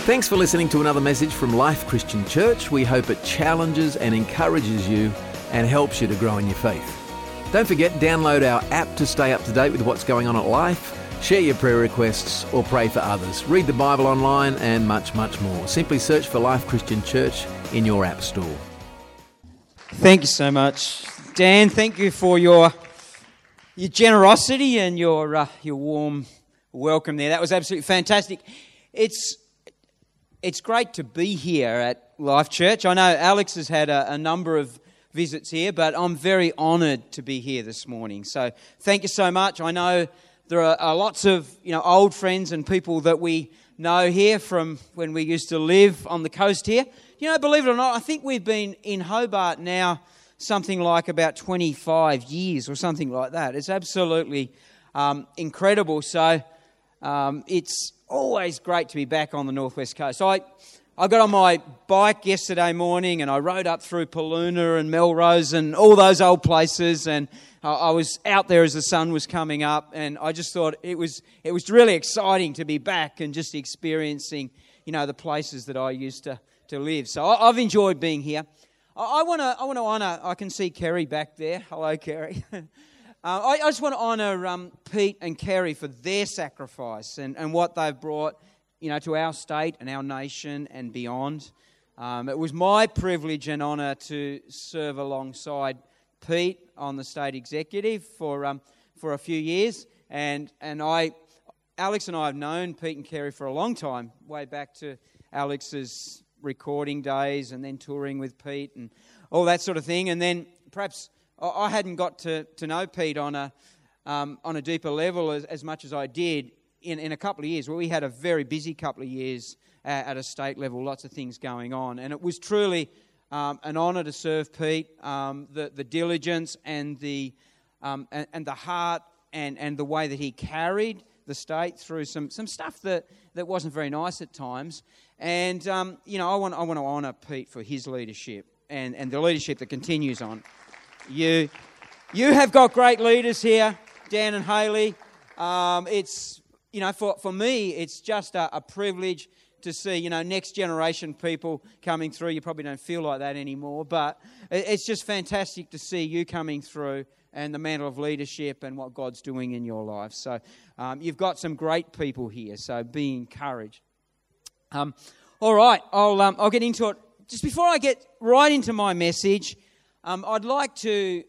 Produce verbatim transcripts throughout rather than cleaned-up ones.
Thanks for listening to another message from Life Christian Church. We hope it challenges and encourages you and helps you to grow in your faith. Don't forget, download our app to stay up to date with what's going on at Life, share your prayer requests or pray for others, read the Bible online and much, much more. Simply search for Life Christian Church in your app store. Thank you so much, Dan. Thank you for your your generosity and your uh, your warm welcome there. That was absolutely fantastic. It's It's great to be here at Life Church. I know Alex has had a, a number of visits here, but I'm very honoured to be here this morning. So thank you so much. I know there are, are lots of you know old friends and people that we know here from when we used to live on the coast here. You know, believe it or not, I think we've been in Hobart now something like about twenty-five years or something like that. It's absolutely um, incredible. So um, it's always great to be back on the northwest coast. So I, I got on my bike yesterday morning and I rode up through Paluna and Melrose and all those old places, and I, I was out there as the sun was coming up, and I just thought it was it was really exciting to be back and just experiencing you know the places that I used to, to live. So I, I've enjoyed being here. I want to I want to honour. I can see Kerry back there. Hello, Kerry. Uh, I, I just want to honour um, Pete and Kerry for their sacrifice and, and what they've brought, you know, to our state and our nation and beyond. Um, it was my privilege and honour to serve alongside Pete on the state executive for um, for a few years, and and I, Alex and I have known Pete and Kerry for a long time, way back to Alex's recording days, and then touring with Pete and all that sort of thing, and then perhaps I hadn't got to, to know Pete on a um, on a deeper level as, as much as I did in, in a couple of years. Well, we had a very busy couple of years at, at a state level, lots of things going on. And it was truly um, an honour to serve Pete, um, the, the diligence and the um, and, and the heart and, and the way that he carried the state through some, some stuff that, that wasn't very nice at times. And, um, you know, I want I want to honour Pete for his leadership and, and the leadership that continues on. You you have got great leaders here, Dan and Hayley. Um, it's, you know, for, for me, it's just a, a privilege to see, you know, next generation people coming through. You probably don't feel like that anymore, but it's just fantastic to see you coming through and the mantle of leadership and what God's doing in your life. So um, you've got some great people here, so be encouraged. Um, all right, I'll um, I'll get into it. Just before I get right into my message, Um, I'd like to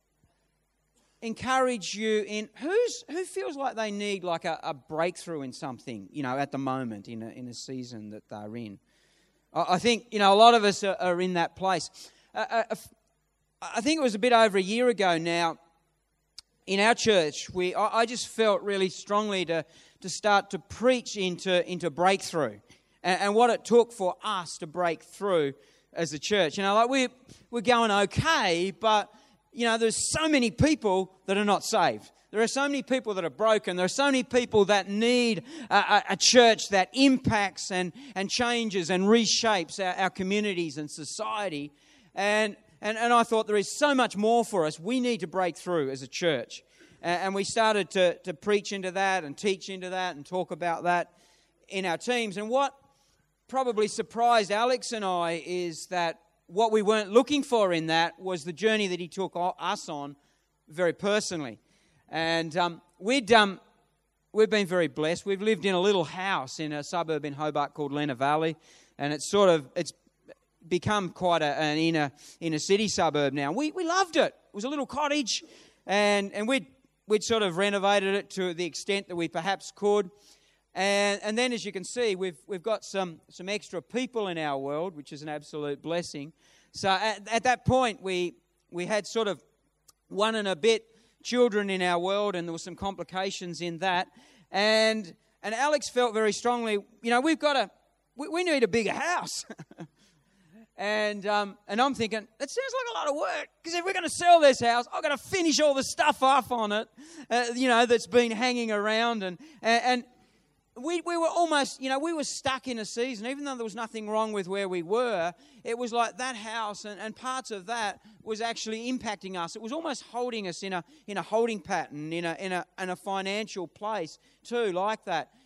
encourage you in who's who feels like they need like a, a breakthrough in something, you know, at the moment in a, in a season that they're in. I, I think you know a lot of us are, are in that place. Uh, uh, I think it was a bit over a year ago now. In our church, we I, I just felt really strongly to to start to preach into into breakthrough, and, and what it took for us to break through as a church. You know, like we're, we're going okay, but, you know, there's so many people that are not saved. There are so many people that are broken. There are so many people that need a, a, a church that impacts and, and changes and reshapes our, our communities and society. And, and and I thought there is so much more for us. We need to break through as a church. And, and we started to, to preach into that and teach into that and talk about that in our teams. And what probably surprised Alex and I is that what we weren't looking for in that was the journey that he took us on very personally. And um, we'd um, we've been very blessed. We've lived in a little house in a suburb in Hobart called Lenna Valley, and it's sort of it's become quite a, an inner inner city suburb now. We we loved it. It was a little cottage, and and we'd we'd sort of renovated it to the extent that we perhaps could. And and then, as you can see, we've we've got some, some extra people in our world, which is an absolute blessing. So at, at that point, we we had sort of one and a bit children in our world, and there were some complications in that. And and Alex felt very strongly, you know, we've got a we, we need a bigger house. and um, and I'm thinking, that sounds like a lot of work, because if we're going to sell this house, I've got to finish all the stuff off on it, uh, you know, that's been hanging around and and. and We we were almost, you know, we were stuck in a season, even though there was nothing wrong with where we were. It was like that house and, and parts of that was actually impacting us. It was almost holding us in a in a holding pattern, in a in a in a financial place too, like that.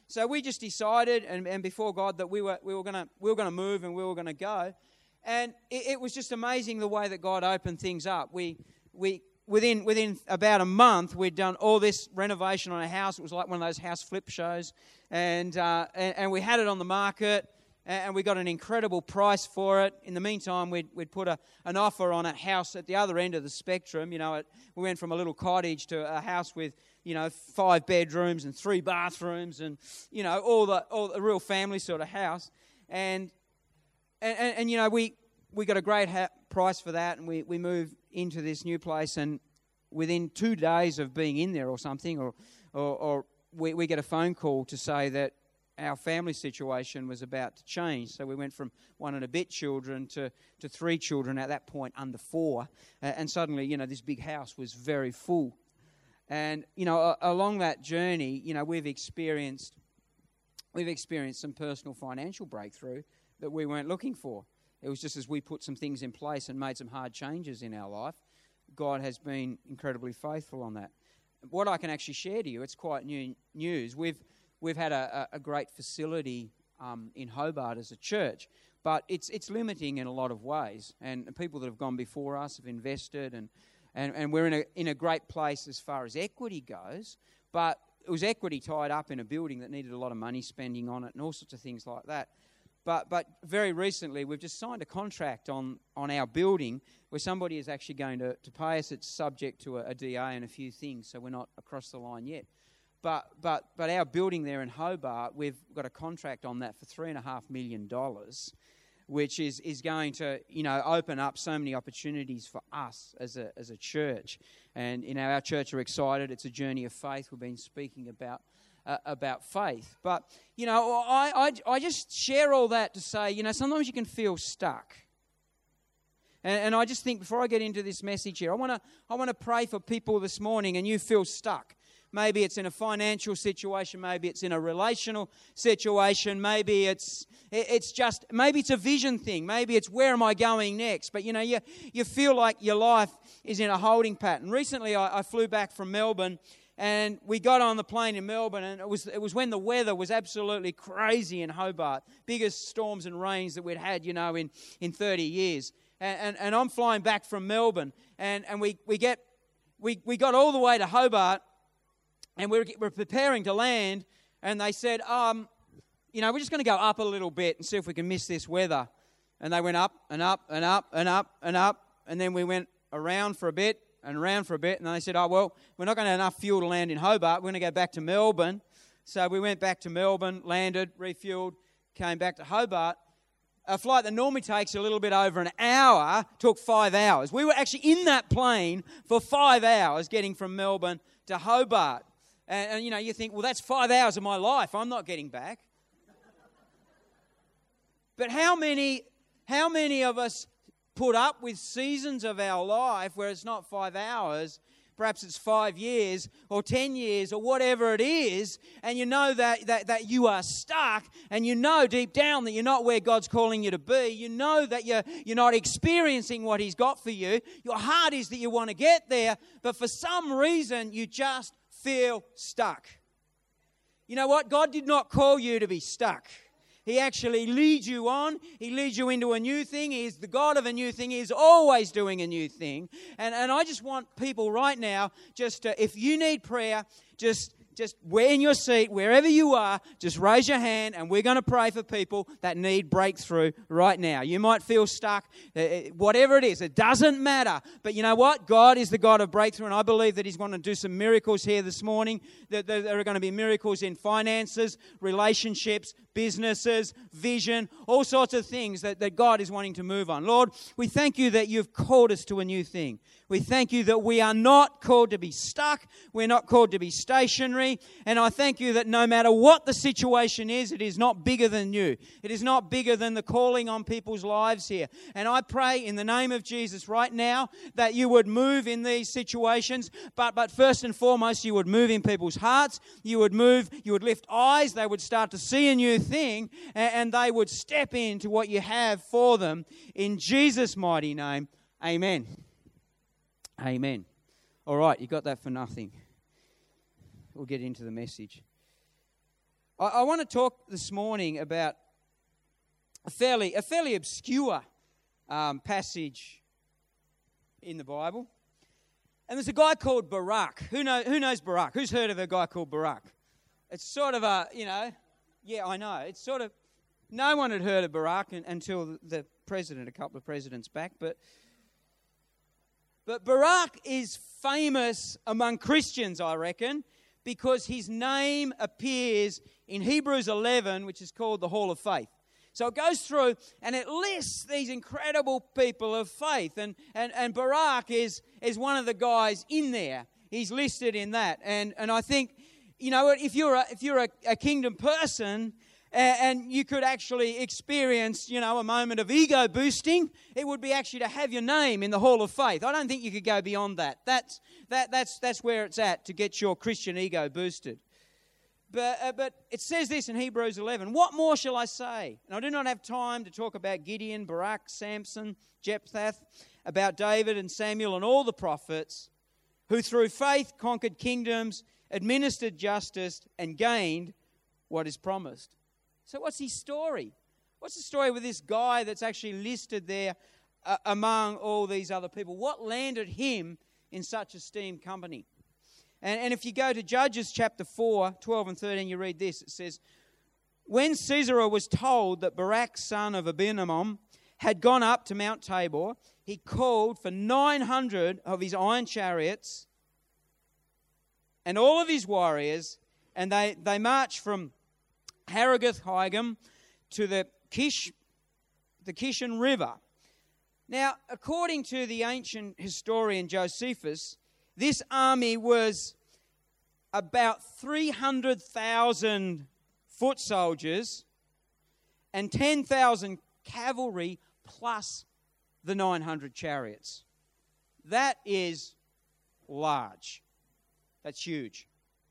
so we just decided, and, and before God, that we were we were gonna we were gonna move and we were gonna go, and it, it was just amazing the way that God opened things up. We we within within about a month we'd done all this renovation on a house. It was like one of those house flip shows, and uh, and, and we had it on the market. And we got an incredible price for it. In the meantime, we'd, we'd put a, an offer on a house at the other end of the spectrum. You know, it, we went from a little cottage to a house with, you know, five bedrooms and three bathrooms and, you know, all the all the real family sort of house. And, and, and, and you know, we, we got a great ha- price for that, and we, we moved into this new place. And within two days of being in there or something, or, or, or we, we get a phone call to say that our family situation was about to change. So we went from one and a bit children to, to three children at that point under four. Uh, and suddenly, you know, this big house was very full. And, you know, uh, along that journey, you know, we've experienced, we've experienced some personal financial breakthrough that we weren't looking for. It was just as we put some things in place and made some hard changes in our life, God has been incredibly faithful on that. What I can actually share to you, it's quite new news. We've We've had a, a great facility um, in Hobart as a church, but it's it's limiting in a lot of ways. And people that have gone before us have invested, and, and, and we're in a in a great place as far as equity goes. But it was equity tied up in a building that needed a lot of money spending on it, and all sorts of things like that. But but very recently, we've just signed a contract on, on our building where somebody is actually going to, to pay us. It's subject to a, a D A and a few things, so we're not across the line yet. But but but our building there in Hobart, we've got a contract on that for three and a half million dollars, which is, is going to, you know, open up so many opportunities for us as a as a church. And you know, our church are excited. It's a journey of faith. We've been speaking about uh, about faith. But you know, I, I I just share all that to say, you know, sometimes you can feel stuck. And, and I just think before I get into this message here, I want to I want to pray for people this morning, and you feel stuck. Maybe it's in a financial situation. Maybe it's in a relational situation. Maybe it's it's just, maybe it's a vision thing. Maybe it's where am I going next? But, you know, you, you feel like your life is in a holding pattern. Recently, I, I flew back from Melbourne, and we got on the plane in Melbourne, and it was it was when the weather was absolutely crazy in Hobart. Biggest storms and rains that we'd had, you know, in, in thirty years. And, and, and I'm flying back from Melbourne, and, and we, we get we, we got all the way to Hobart, and we're, we're preparing to land, and they said, um, you know, we're just going to go up a little bit and see if we can miss this weather. And they went up and up and up and up and up, and then we went around for a bit and around for a bit, and they said, oh, well, we're not going to have enough fuel to land in Hobart. We're going to go back to Melbourne. So we went back to Melbourne, landed, refueled, came back to Hobart. A flight that normally takes a little bit over an hour took five hours. We were actually in that plane for five hours getting from Melbourne to Hobart. And, and, you know, you think, well, that's five hours of my life. I'm not getting back. But how many, how many of us put up with seasons of our life where it's not five hours, perhaps it's five years or ten years or whatever it is, and you know that, that, that you are stuck, and you know deep down that you're not where God's calling you to be. You know that you're, you're not experiencing what He's got for you. Your heart is that you want to get there, but for some reason you just feel stuck. You know what? God did not call you to be stuck. He actually leads you on. He leads you into a new thing. He is the God of a new thing. He is always doing a new thing. And, and I just want people right now, just to, if you need prayer, just... Just where in your seat, wherever you are, just raise your hand, and we're going to pray for people that need breakthrough right now. You might feel stuck, whatever it is, it doesn't matter. But you know what? God is the God of breakthrough, and I believe that He's going to do some miracles here this morning. That there are going to be miracles in finances, relationships, businesses, vision, all sorts of things that, that God is wanting to move on. Lord, we thank You that You've called us to a new thing. We thank You that we are not called to be stuck. We're not called to be stationary. And I thank You that no matter what the situation is, it is not bigger than You. It is not bigger than the calling on people's lives here. And I pray in the name of Jesus right now that You would move in these situations. But, but first and foremost, You would move in people's hearts. You would move, You would lift eyes. They would start to see a new thing. And, and they would step into what You have for them. In Jesus' mighty name, amen. Amen. All right, you got that for nothing. We'll get into the message. I, I want to talk this morning about a fairly, a fairly obscure um, passage in the Bible. And there's a guy called Barak. Who, know, who knows Barak? Who's heard of a guy called Barak? It's sort of a, you know, yeah, I know. It's sort of, no one had heard of Barak until the president, a couple of presidents back. But, but Barak is famous among Christians, I reckon, because his name appears in Hebrews eleven, which is called the Hall of Faith. So it goes through and it lists these incredible people of faith. And, and, and Barak is, is one of the guys in there. He's listed in that. And, and I think, you know, if you're a, if you're a, a kingdom person and, and you could actually experience, you know, a moment of ego boosting, it would be actually to have your name in the Hall of Faith. I don't think you could go beyond that. That's, that, that's, that's where it's at, to get your Christian ego boosted. But, uh, but it says this in Hebrews eleven, what more shall I say? And I do not have time to talk about Gideon, Barak, Samson, Jephthah, about David and Samuel and all the prophets, who through faith conquered kingdoms, administered justice, and gained what is promised. So what's his story? What's the story with this guy that's actually listed there uh, among all these other people? What landed him in such esteemed company? And, and if you go to Judges chapter four, twelve and thirteen, you read this. It says, when Sisera was told that Barak, son of Abinoam, had gone up to Mount Tabor, he called for nine hundred of his iron chariots and all of his warriors, and they, they marched from Harogath-Haggim to the Kish, the Kishon River. Now, according to the ancient historian Josephus, this army was about three hundred thousand foot soldiers and ten thousand cavalry plus the nine hundred chariots. That is large. That's huge.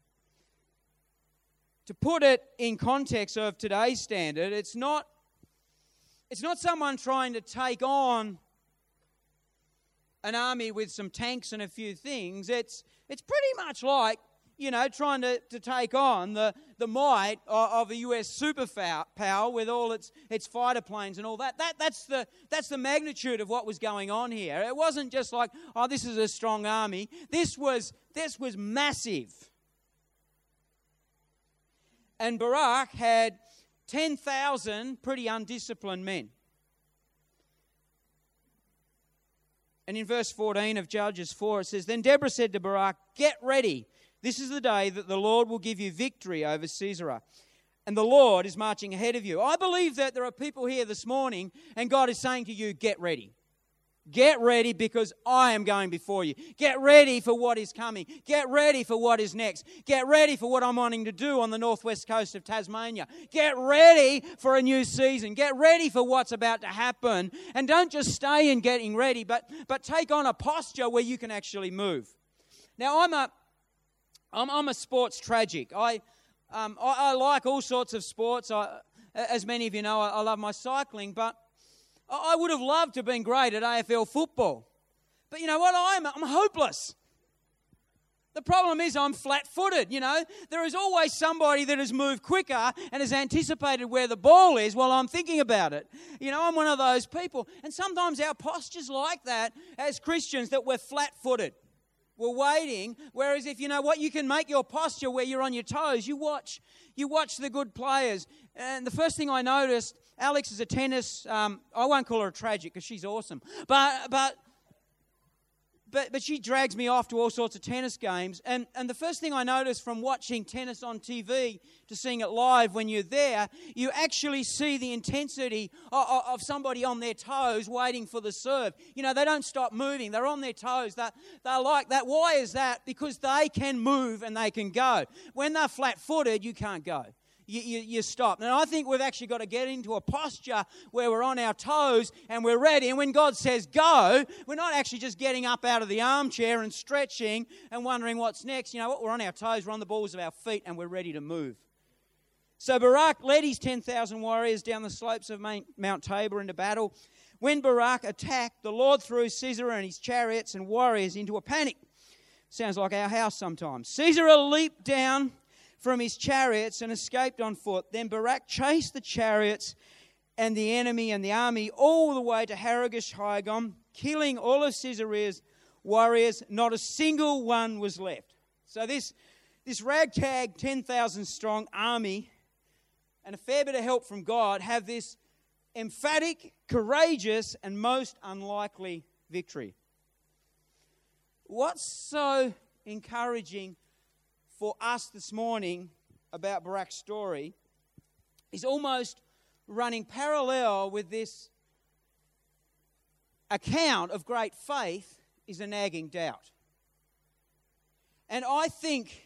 To put it in context of today's standard, it's not, it's not someone trying to take on an army with some tanks and a few things. It's it's pretty much like, you know, trying to, to take on the, the might of, of a U S superpower with all its its fighter planes and all that. That that's the that's the magnitude of what was going on here. It wasn't just like, oh, this is a strong army. This was this was massive. And Barak had ten thousand pretty undisciplined men. And in verse fourteen of Judges four, it says, then Deborah said to Barak, get ready. This is the day that the Lord will give you victory over Sisera. And the Lord is marching ahead of you. I believe that there are people here this morning and God is saying to you, get ready. Get ready because I am going before you. Get ready for what is coming. Get ready for what is next. Get ready for what I'm wanting to do on the northwest coast of Tasmania. Get ready for a new season. Get ready for what's about to happen. And don't just stay in getting ready, but, but take on a posture where you can actually move. Now, I'm a, I'm, I'm a sports tragic. I, um, I, I like all sorts of sports. I, as many of you know, I, I love my cycling, but I would have loved to have been great at A F L football. But you know what? I'm, I'm hopeless. The problem is I'm flat-footed, you know. There is always somebody that has moved quicker and has anticipated where the ball is while I'm thinking about it. You know, I'm one of those people. And sometimes our posture's like that as Christians, that we're flat-footed. We're waiting, whereas if you know what, you can make your posture where you're on your toes. You watch, you watch the good players. And the first thing I noticed, Alex is a tennis, um, I won't call her a tragic because she's awesome, but but but but she drags me off to all sorts of tennis games. And, and the first thing I noticed from watching tennis on T V to seeing it live when you're there, you actually see the intensity of, of somebody on their toes waiting for the serve. You know, they don't stop moving. They're on their toes. They're, they're like that. Why is that? Because they can move and they can go. When they're flat-footed, you can't go. You, you, you stop. And I think we've actually got to get into a posture where we're on our toes and we're ready. And when God says go, we're not actually just getting up out of the armchair and stretching and wondering what's next. You know what? We're on our toes, we're on the balls of our feet, and we're ready to move. So Barak led his ten thousand warriors down the slopes of Mount Tabor into battle. When Barak attacked, the Lord threw Sisera and his chariots and warriors into a panic. Sounds like our house sometimes. Sisera leaped down from his chariots and escaped on foot. Then Barak chased the chariots and the enemy and the army all the way to Haragish-Hagoyim, killing all of Sisera's warriors. Not a single one was left. So this, this ragtag ten thousand strong army and a fair bit of help from God have this emphatic, courageous, and most unlikely victory. What's so encouraging for us this morning about Barak's story is almost running parallel with this account of great faith is a nagging doubt. And I think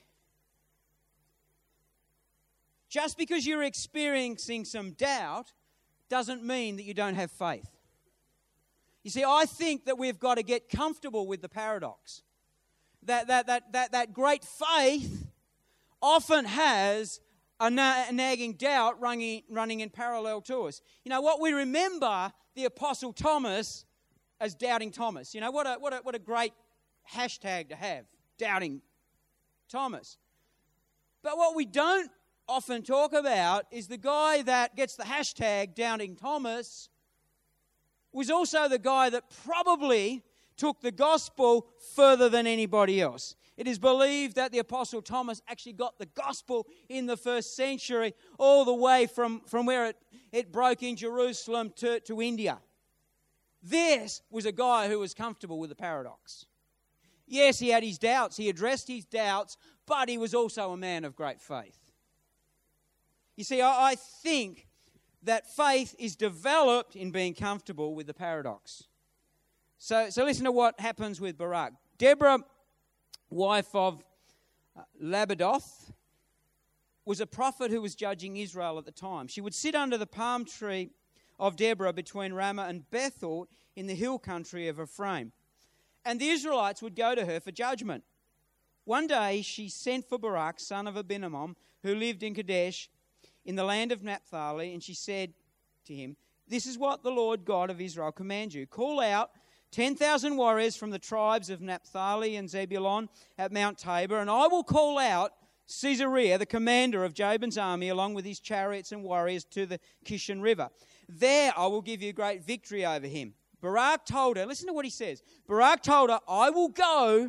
just because you're experiencing some doubt doesn't mean that you don't have faith. You see, I think that we've got to get comfortable with the paradox. That that that that, that great faith often has a, na- a nagging doubt running, running in parallel to us. You know what? We remember the Apostle Thomas as Doubting Thomas. You know, what a what a what a great hashtag to have, Doubting Thomas. But what we don't often talk about is the guy that gets the hashtag Doubting Thomas was also the guy that probably took the gospel further than anybody else. It is believed that the Apostle Thomas actually got the gospel in the first century all the way from, from where it, it broke in Jerusalem to, to India. This was a guy who was comfortable with the paradox. Yes, he had his doubts, he addressed his doubts, but he was also a man of great faith. You see, I, I think that faith is developed in being comfortable with the paradox. So, so listen to what happens with Barak. Deborah, wife of uh, Labadoth, was a prophet who was judging Israel at the time. She would sit under the palm tree of Deborah between Ramah and Bethel in the hill country of Ephraim. And the Israelites would go to her for judgment. One day she sent for Barak, son of Abinoam, who lived in Kadesh in the land of Naphtali, and she said to him, "This is what the Lord God of Israel commands you. Call out ten thousand warriors from the tribes of Naphtali and Zebulun at Mount Tabor, and I will call out Sisera, the commander of Jabin's army, along with his chariots and warriors to the Kishon River. There I will give you great victory over him." Barak told her, listen to what he says. Barak told her, "I will go,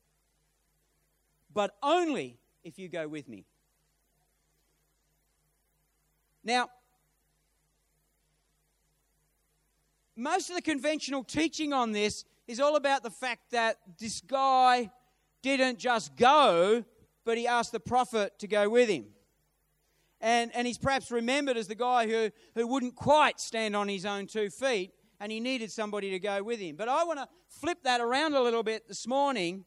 but only if you go with me." Now, most of the conventional teaching on this is all about the fact that this guy didn't just go, but he asked the prophet to go with him. And, and he's perhaps remembered as the guy who, who wouldn't quite stand on his own two feet, and he needed somebody to go with him. But I want to flip that around a little bit this morning.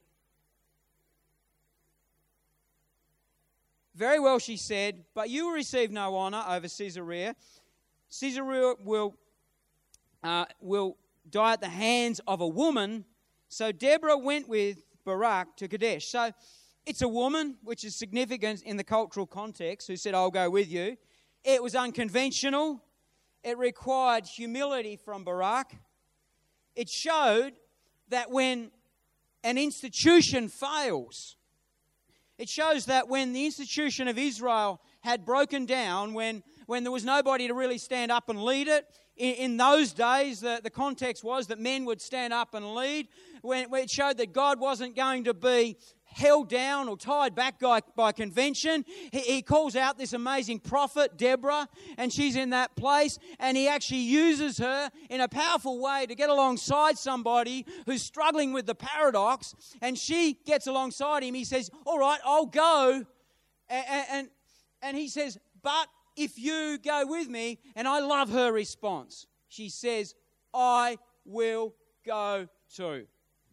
"Very well," she said, "but you will receive no honor over Sisera. Sisera will, uh, will die at the hands of a woman." So Deborah went with Barak to Kadesh. So it's a woman, which is significant in the cultural context, who said, "I'll go with you." It was unconventional. It required humility from Barak. It showed that when an institution fails, it shows that when the institution of Israel had broken down, when, when there was nobody to really stand up and lead it, in, in those days the, the context was that men would stand up and lead, when, when it showed that God wasn't going to be held down or tied back by, by convention. He, he calls out this amazing prophet, Deborah, and she's in that place, and he actually uses her in a powerful way to get alongside somebody who's struggling with the paradox, and she gets alongside him. He says, "All right, I'll go," and, and, and he says, "But if you go with me," and I love her response. She says, "I will go too."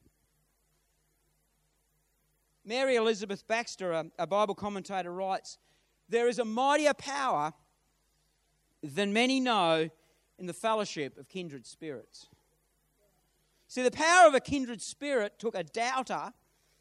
Mary Elizabeth Baxter, a, a Bible commentator, writes, "There is a mightier power than many know in the fellowship of kindred spirits." See, the power of a kindred spirit took a doubter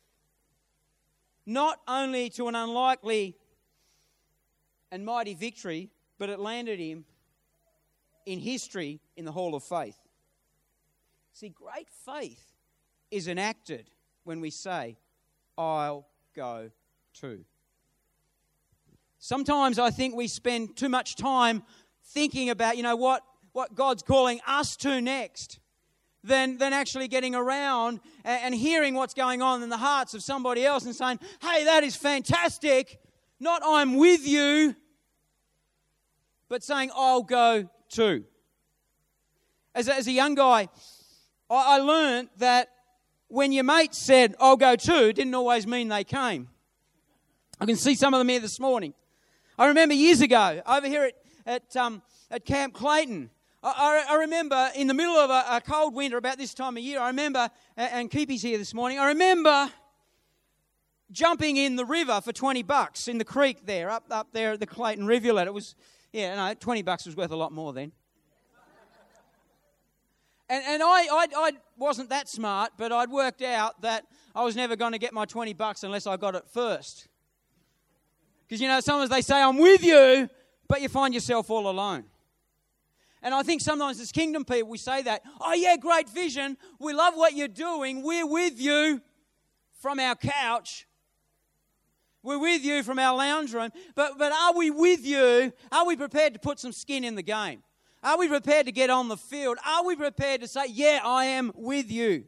not only to an unlikely and mighty victory, but it landed him in history in the Hall of Faith. See, great faith is enacted when we say, "I'll go too." Sometimes I think we spend too much time thinking about, you know, what, what God's calling us to next than, than actually getting around and, and hearing what's going on in the hearts of somebody else and saying, hey, that is fantastic. Not I'm with you, but saying I'll go too. As a, as a young guy, I, I learned that when your mate said I'll go too, didn't always mean they came. I can see some of them here this morning. I remember years ago, over here at at, um, at Camp Clayton, I, I, I remember in the middle of a, a cold winter, about this time of year, I remember, and Keepy's here this morning, I remember jumping in the river for twenty bucks in the creek there, up up there at the Clayton rivulet. It was, yeah, no, twenty bucks was worth a lot more then. And and I, I I wasn't that smart, but I'd worked out that I was never going to get my twenty bucks unless I got it first. Because, you know, sometimes they say, I'm with you, but you find yourself all alone. And I think sometimes as kingdom people, we say that, oh, yeah, great vision. We love what you're doing. We're with you from our couch. We're with you from our lounge room. But, but are we with you? Are we prepared to put some skin in the game? Are we prepared to get on the field? Are we prepared to say, yeah, I am with you?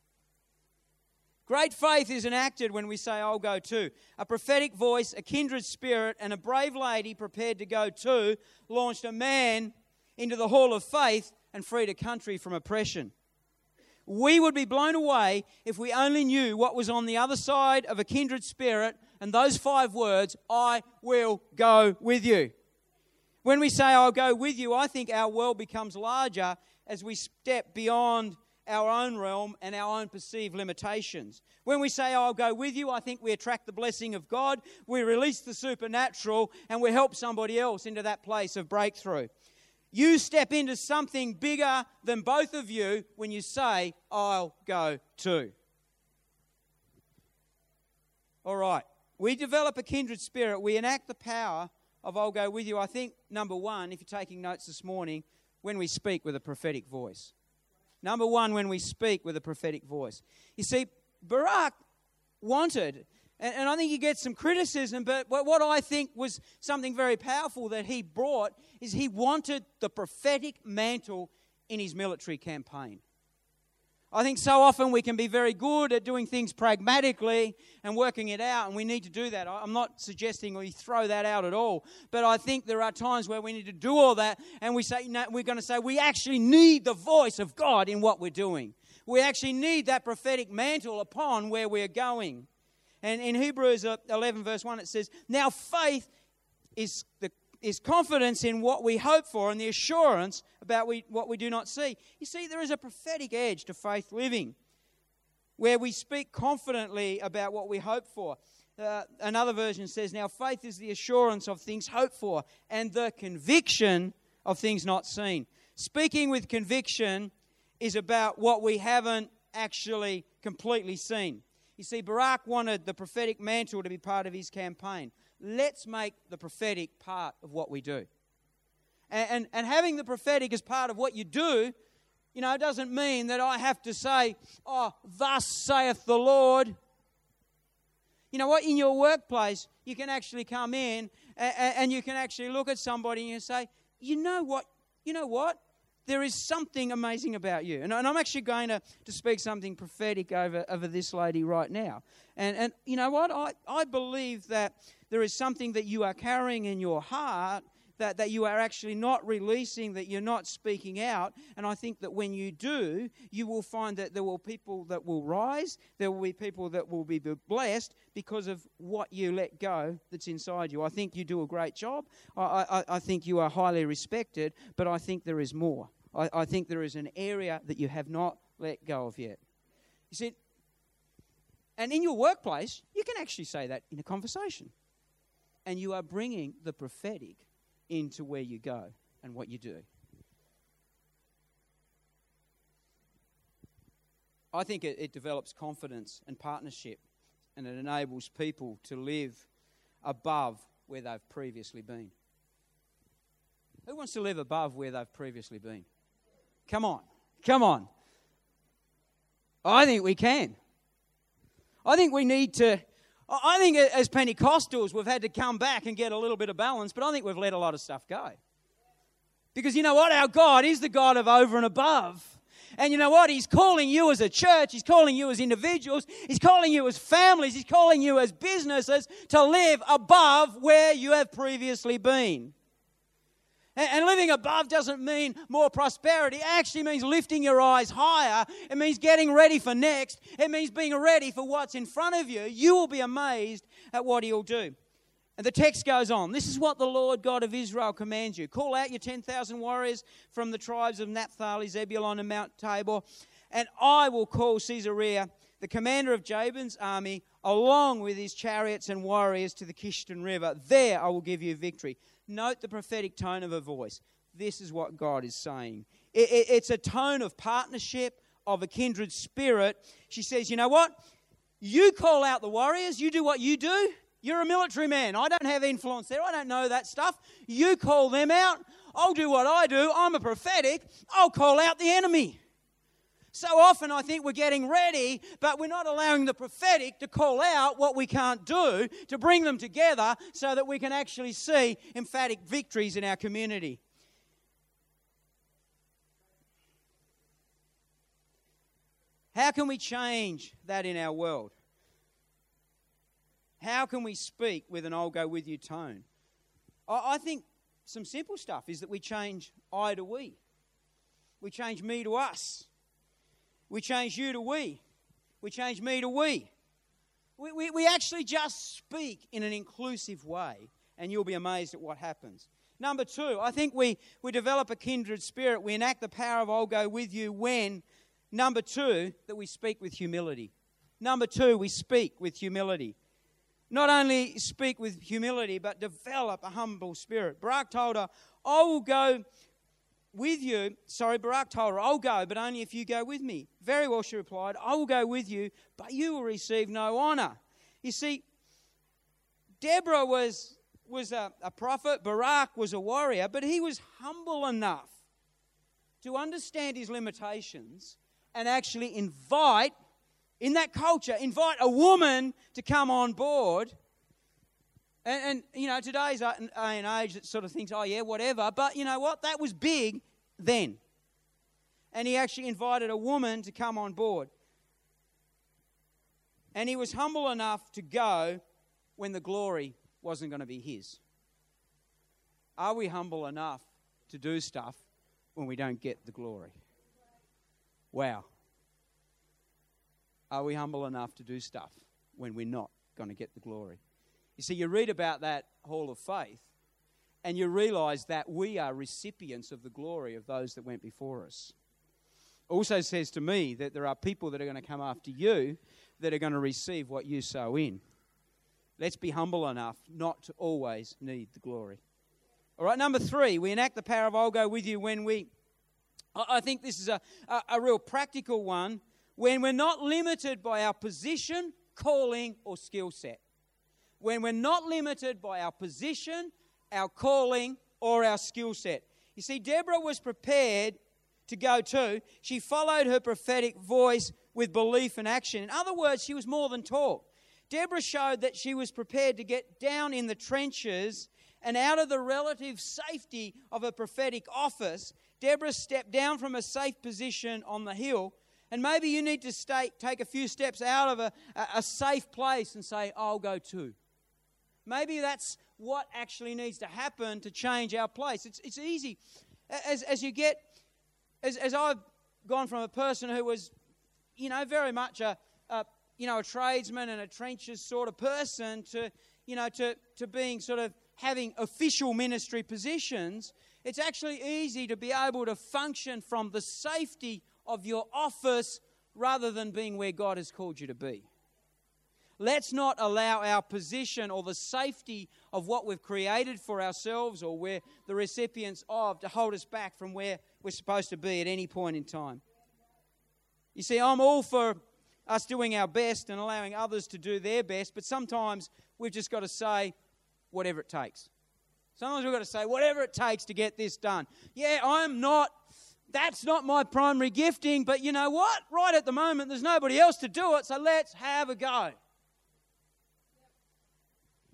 Great faith is enacted when we say, I'll go too. A prophetic voice, a kindred spirit, and a brave lady prepared to go too launched a man into the hall of faith and freed a country from oppression. We would be blown away if we only knew what was on the other side of a kindred spirit and those five words, I will go with you. When we say, I'll go with you, I think our world becomes larger as we step beyond our own realm and our own perceived limitations. When we say, I'll go with you, I think we attract the blessing of God, we release the supernatural, and we help somebody else into that place of breakthrough. You step into something bigger than both of you when you say, I'll go too. All right. We develop a kindred spirit. We enact the power of I'll go with you. I think, number one, if you're taking notes this morning, when we speak with a prophetic voice. Number one, when we speak with a prophetic voice. You see, Barak wanted, and, and I think he gets some criticism, but what I think was something very powerful that he brought is he wanted the prophetic mantle in his military campaign. I think so often we can be very good at doing things pragmatically and working it out, and we need to do that. I'm not suggesting we throw that out at all, but I think there are times where we need to do all that, and we say, no, we're going to say we actually need the voice of God in what we're doing. We actually need that prophetic mantle upon where we're going. And in Hebrews eleven verse one it says, now faith is the is confidence in what we hope for and the assurance about we, what we do not see. You see, there is a prophetic edge to faith living where we speak confidently about what we hope for. Uh, another version says, now faith is the assurance of things hoped for and the conviction of things not seen. Speaking with conviction is about what we haven't actually completely seen. You see, Barak wanted the prophetic mantle to be part of his campaign. Let's make the prophetic part of what we do. And, and, and having the prophetic as part of what you do, you know, doesn't mean that I have to say, oh, thus saith the Lord. You know what? In your workplace, you can actually come in and, and you can actually look at somebody and you say, you know what? You know what? There is something amazing about you. And, and I'm actually going to, to speak something prophetic over, over this lady right now. And, and you know what? I, I believe that there is something that you are carrying in your heart that, that you are actually not releasing, that you're not speaking out. And I think that when you do, you will find that there will be people that will rise. There will be people that will be blessed because of what you let go that's inside you. I think you do a great job. I, I, I think you are highly respected, but I think there is more. I, I think there is an area that you have not let go of yet. You see, and in your workplace, you can actually say that in a conversation. And you are bringing the prophetic into where you go and what you do. I think it, it develops confidence and partnership, and it enables people to live above where they've previously been. Who wants to live above where they've previously been? Come on, come on. I think we can. I think we need to, I think as Pentecostals, we've had to come back and get a little bit of balance, but I think we've let a lot of stuff go. Because you know what? Our God is the God of over and above. And you know what? He's calling you as a church. He's calling you as individuals. He's calling you as families. He's calling you as businesses to live above where you have previously been. And living above doesn't mean more prosperity. It actually means lifting your eyes higher. It means getting ready for next. It means being ready for what's in front of you. You will be amazed at what He'll do. And the text goes on. This is what the Lord God of Israel commands you. Call out your ten thousand warriors from the tribes of Naphtali, Zebulun, and Mount Tabor, and I will call Caesarea, the commander of Jabin's army, along with his chariots and warriors to the Kishon River. There I will give you victory. Note the prophetic tone of her voice. This is what God is saying. It, it, it's a tone of partnership, of a kindred spirit. She says, you know what? You call out the warriors. You do what you do. You're a military man. I don't have influence there. I don't know that stuff. You call them out. I'll do what I do. I'm a prophetic. I'll call out the enemy. So often I think we're getting ready, but we're not allowing the prophetic to call out what we can't do, to bring them together so that we can actually see emphatic victories in our community. How can we change that in our world? How can we speak with an I'll go with you tone? I think some simple stuff is that we change I to we. We change me to us. We change you to we. We change me to we. We, we. we actually just speak in an inclusive way, and you'll be amazed at what happens. Number two, I think we, we develop a kindred spirit. We enact the power of I'll go with you when, number two, that we speak with humility. Number two, we speak with humility. Not only speak with humility, but develop a humble spirit. Barak told her, I will go with you. Sorry, Barak told her, I'll go, but only if you go with me. Very well, she replied, I will go with you, but you will receive no honor. You see, Deborah was, was a, a prophet, Barak was a warrior, but he was humble enough to understand his limitations and actually invite, in that culture, invite a woman to come on board. And, and, you know, today's day and age that sort of thinks, oh, yeah, whatever. But you know what? That was big then. And he actually invited a woman to come on board. And he was humble enough to go when the glory wasn't going to be his. Are we humble enough to do stuff when we don't get the glory? Wow. Are we humble enough to do stuff when we're not going to get the glory? You see, you read about that hall of faith and you realise that we are recipients of the glory of those that went before us. Also says to me that there are people that are going to come after you that are going to receive what you sow in. Let's be humble enough not to always need the glory. All right, number three, we enact the power of I'll go with you when we... I think this is a, a, a real practical one, when we're not limited by our position, calling, or skill set. When we're not limited by our position, our calling, or our skill set. You see, Deborah was prepared to go too. She followed her prophetic voice with belief and action. In other words, she was more than talk. Deborah showed that she was prepared to get down in the trenches and out of the relative safety of her prophetic office. Deborah stepped down from a safe position on the hill. And maybe you need to stay, take a few steps out of a, a safe place and say, I'll go too. Maybe that's what actually needs to happen to change our place. It's it's easy. As as you get, as as I've gone from a person who was, you know, very much a, a you know, a tradesman and a trenches sort of person to, you know, to, to being sort of having official ministry positions, it's actually easy to be able to function from the safety of your office rather than being where God has called you to be. Let's not allow our position or the safety of what we've created for ourselves or we're the recipients of to hold us back from where we're supposed to be at any point in time. You see, I'm all for us doing our best and allowing others to do their best, but sometimes we've just got to say whatever it takes. Sometimes we've got to say whatever it takes to get this done. Yeah, I'm not... That's not my primary gifting, but you know what? Right at the moment, there's nobody else to do it, so let's have a go.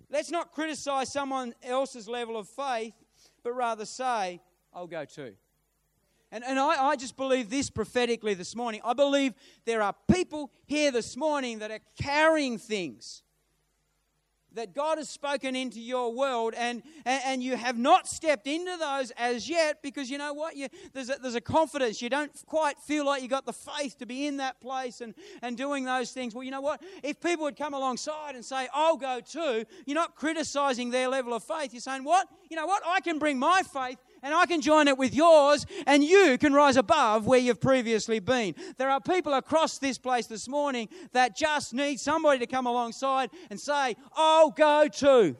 Let's not criticize someone else's level of faith, but rather say, I'll go too. And, and I, I just believe this prophetically this morning. I believe there are people here this morning that are carrying things that God has spoken into your world, and, and, and you have not stepped into those as yet, because you know what? You, there's, a, there's a confidence. You don't quite feel like you got the faith to be in that place and, and doing those things. Well, you know what? If people would come alongside and say, I'll go too, you're not criticizing their level of faith. You're saying, what? You know what? I can bring my faith and I can join it with yours, and you can rise above where you've previously been. There are people across this place this morning that just need somebody to come alongside and say, I'll go too.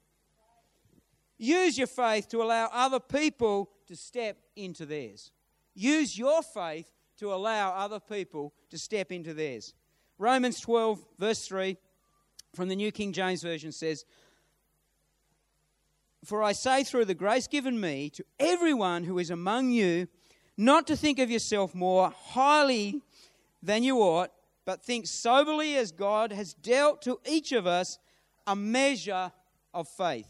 Use your faith to allow other people to step into theirs. Use your faith to allow other people to step into theirs. Romans twelve, verse three, from the New King James Version says, For I say through the grace given me to everyone who is among you, not to think of yourself more highly than you ought, but think soberly as God has dealt to each of us a measure of faith.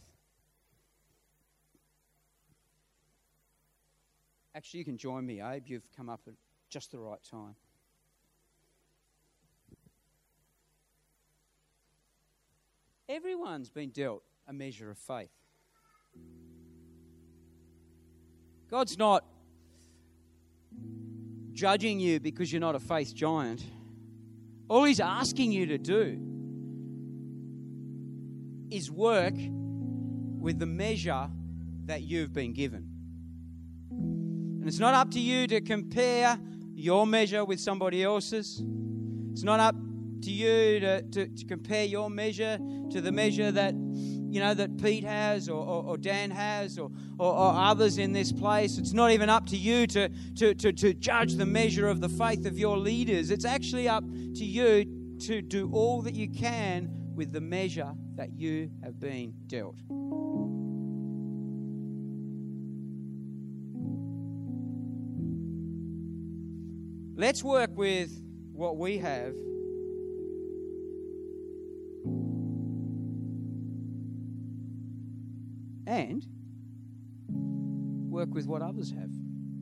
Actually, you can join me, Abe. You've come up at just the right time. Everyone's been dealt a measure of faith. God's not judging you because you're not a faith giant. All He's asking you to do is work with the measure that you've been given. And it's not up to you to compare your measure with somebody else's. It's not up to you to, to, to compare your measure to the measure that you know, that Pete has or, or, or Dan has or, or, or others in this place. It's not even up to you to, to, to, to judge the measure of the faith of your leaders. It's actually up to you to do all that you can with the measure that you have been dealt. Let's work with what we have and work with what others have.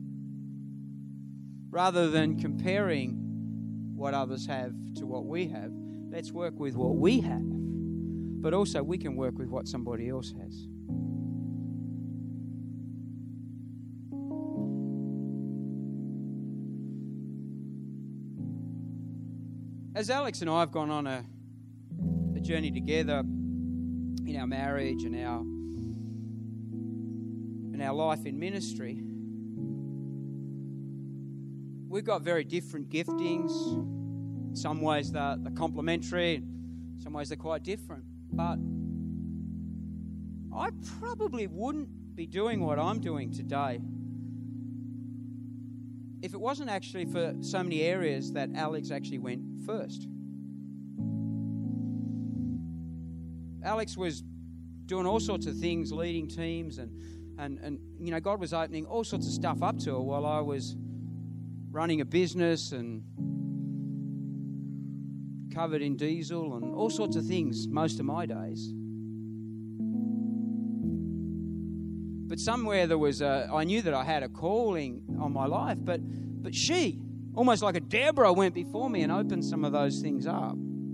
Rather than comparing what others have to what we have, let's work with what we have. But also we can work with what somebody else has. As Alex and I have gone on a, a journey together in our marriage and our in our life in ministry, we've got very different giftings. In some ways they're, they're complementary, in some ways they're quite different. But I probably wouldn't be doing what I'm doing today if it wasn't actually for so many areas that Alex actually went first. Alex was doing all sorts of things, leading teams, and, and, and you know, God was opening all sorts of stuff up to her while I was running a business and covered in diesel and all sorts of things most of my days. But somewhere there was a, I knew that I had a calling on my life, but but she, almost like a Deborah, went before me and opened some of those things up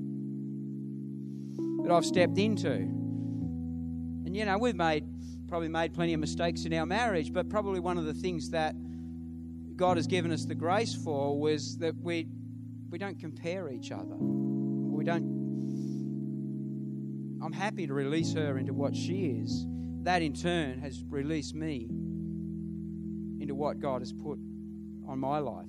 that I've stepped into. And you know, we've made probably made plenty of mistakes in our marriage, but probably one of the things that God has given us the grace for was that we we don't compare each other. We don't. I'm happy to release her into what she is. That in turn has released me into what God has put on my life.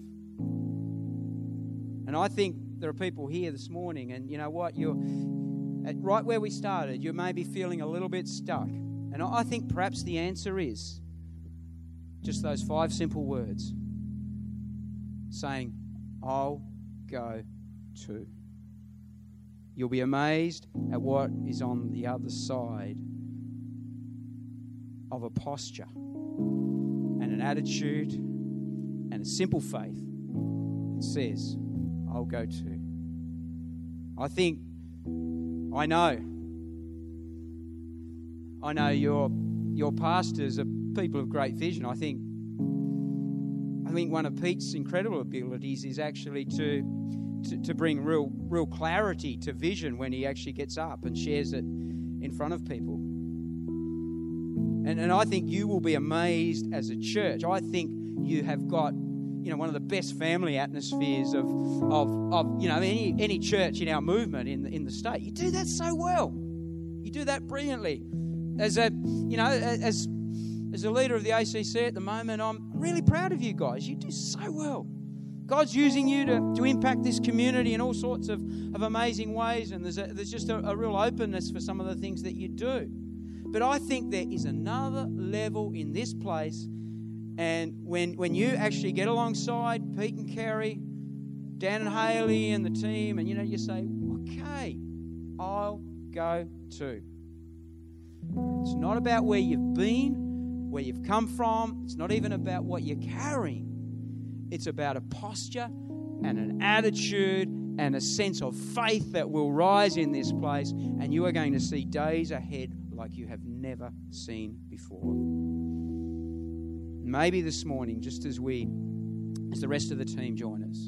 And I think there are people here this morning, and you know what? You're at right where we started. You may be feeling a little bit stuck. And I think perhaps the answer is just those five simple words. Saying, I'll go too. You'll be amazed at what is on the other side of a posture and an attitude and a simple faith that says, I'll go too. I think, I know I know your your pastors are people of great vision. I think I think one of Pete's incredible abilities is actually to, to to bring real real clarity to vision when he actually gets up and shares it in front of people. And and I think you will be amazed as a church. I think you have got, you know, one of the best family atmospheres of of of you know any any church in our movement in the, in the state. You do that so well. You do that brilliantly. As a you know as as a leader of the A C C at the moment, I'm really proud of you guys. You do so well. God's using you to, to impact this community in all sorts of, of amazing ways, and there's a, there's just a, a real openness for some of the things that you do. But I think there is another level in this place, and when when you actually get alongside Pete and Kerry, Dan and Haley and the team, and you know you say, okay, I'll go too. It's not about where you've been, where you've come from. It's not even about what you're carrying. It's about a posture and an attitude and a sense of faith that will rise in this place, and you are going to see days ahead like you have never seen before. Maybe this morning, just as we, as the rest of the team join us,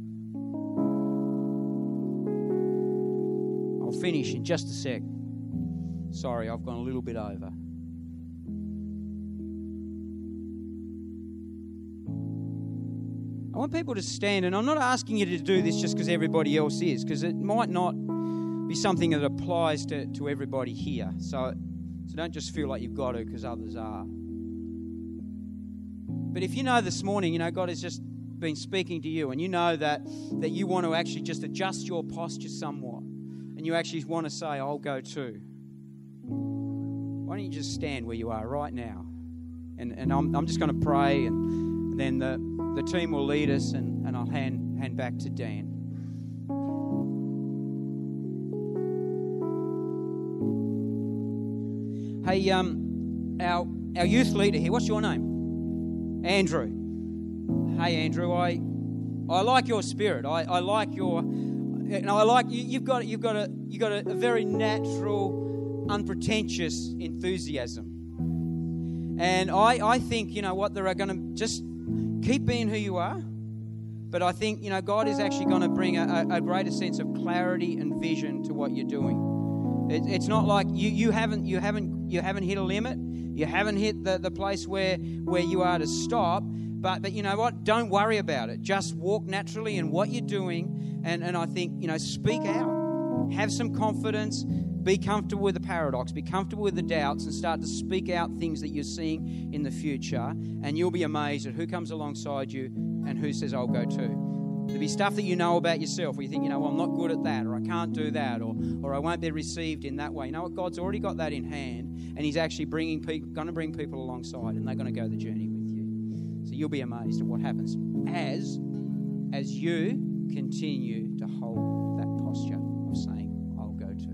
I'll finish in just a sec. Sorry, I've gone a little bit over. I want people to stand, and I'm not asking you to do this just because everybody else is, because it might not be something that applies to, to everybody here. So, so don't just feel like you've got to because others are. But if you know this morning, you know, God has just been speaking to you, and you know that, that you want to actually just adjust your posture somewhat, and you actually want to say, I'll go too. Why don't you just stand where you are right now? And and I'm I'm just going to pray, and, and then the, the team will lead us, and, and I'll hand hand back to Dan. Hey, um, our our youth leader here. What's your name? Andrew. Hey, Andrew. I I like your spirit. I, I like your. You know, I like you. You've got you've got a you got a, a very natural, unpretentious enthusiasm. And I, I think, you know what, they're going to just keep being who you are. But I think, you know, God is actually going to bring a, a greater sense of clarity and vision to what you're doing. It, it's not like you, you haven't you haven't you haven't hit a limit. You haven't hit the, the place where where you are to stop. But but you know what? Don't worry about it. Just walk naturally in what you're doing. And, and I think, you know, speak out. Have some confidence. Be comfortable with the paradox. Be comfortable with the doubts, and start to speak out things that you're seeing in the future. And you'll be amazed at who comes alongside you and who says, I'll go too. There'll be stuff that you know about yourself where you think, you know, well, I'm not good at that, or I can't do that, or or I won't be received in that way. You know what? God's already got that in hand, and He's actually bringing people, going to bring people alongside, and they're going to go the journey with you. So you'll be amazed at what happens as as you continue to hold that posture of saying, I'll go too.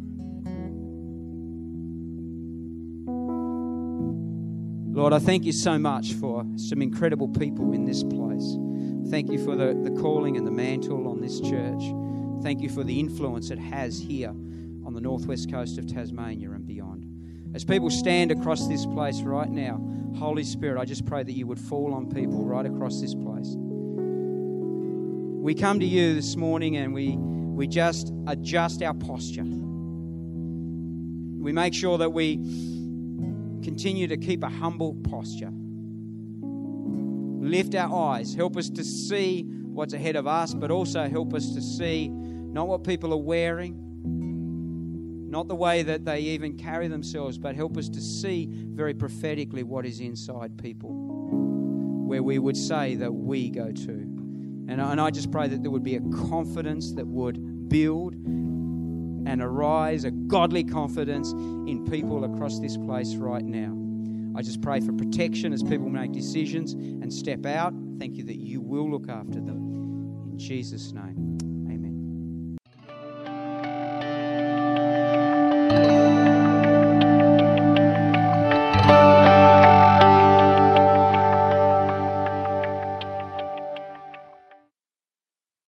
Lord, I thank you so much for some incredible people in this place. Thank you for the, the calling and the mantle on this church. Thank you for the influence it has here on the northwest coast of Tasmania and beyond. As people stand across this place right now, Holy Spirit, I just pray that you would fall on people right across this place. We come to you this morning and we, we just adjust our posture. We make sure that we continue to keep a humble posture. Lift our eyes. Help us to see what's ahead of us, but also help us to see not what people are wearing, not the way that they even carry themselves, but help us to see very prophetically what is inside people, where we would say that we go to. And I, and I just pray that there would be a confidence that would build and arise, a godly confidence in people across this place right now. I just pray for protection as people make decisions and step out. Thank you that you will look after them. In Jesus' name.